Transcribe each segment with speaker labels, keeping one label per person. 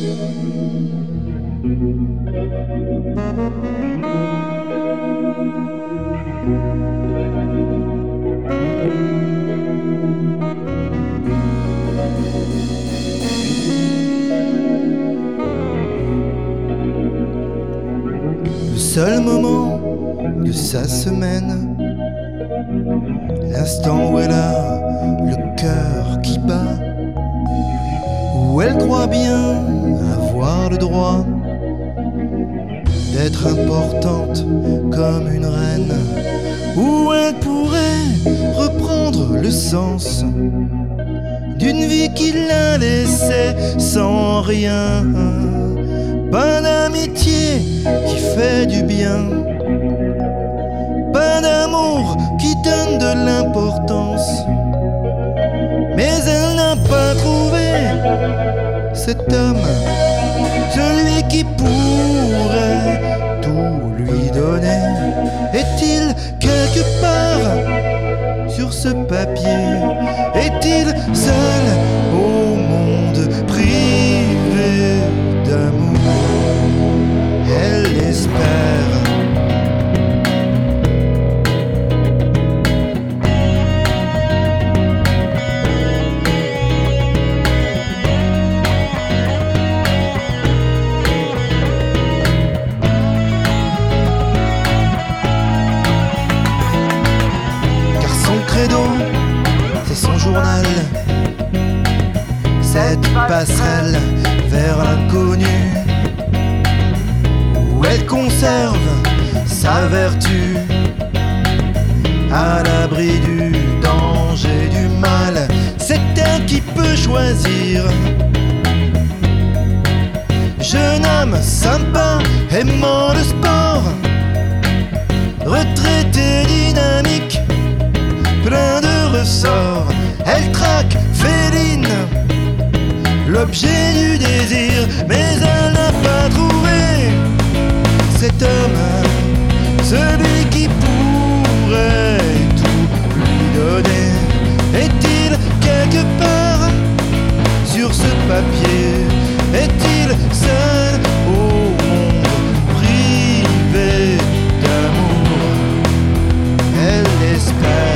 Speaker 1: Le seul moment de sa semaine, l'instant où elle a le cœur qui bat, où elle croit bien avoir le droit d'être importante comme une reine, où elle pourrait reprendre le sens d'une vie qui l'a laissée sans rien. Pas d'amitié qui fait du bien, pas d'amour qui donne de l'importance, mais elle n'a pas trouvé cet homme, celui qui pourrait tout lui donner. Est-il quelque part sur ce papier? Est-il seul au monde privé d'amour? Elle espère. C'est son journal, cette passerelle vers l'inconnu, où elle conserve sa vertu, à l'abri du danger, du mal. C'est elle qui peut choisir. Jeune homme sympa, aimant le sport, retraité dynamique, plein de ressorts. Elle traque, féline, l'objet du désir, mais elle n'a pas trouvé cet homme, celui qui pourrait tout lui donner. Est-il quelque part sur ce papier? Est-il seul au monde privé d'amour? Elle espère.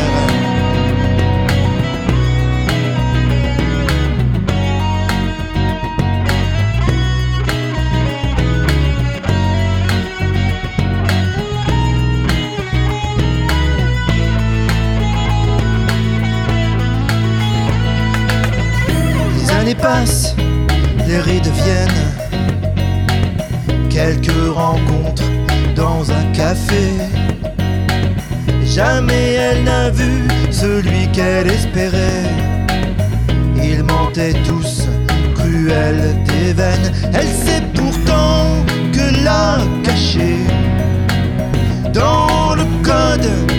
Speaker 1: Les années passent, les rides viennent, quelques rencontres dans un café. Jamais elle n'a vu celui qu'elle espérait. Ils mentaient tous, cruels des veines. Elle sait pourtant que là, caché dans le code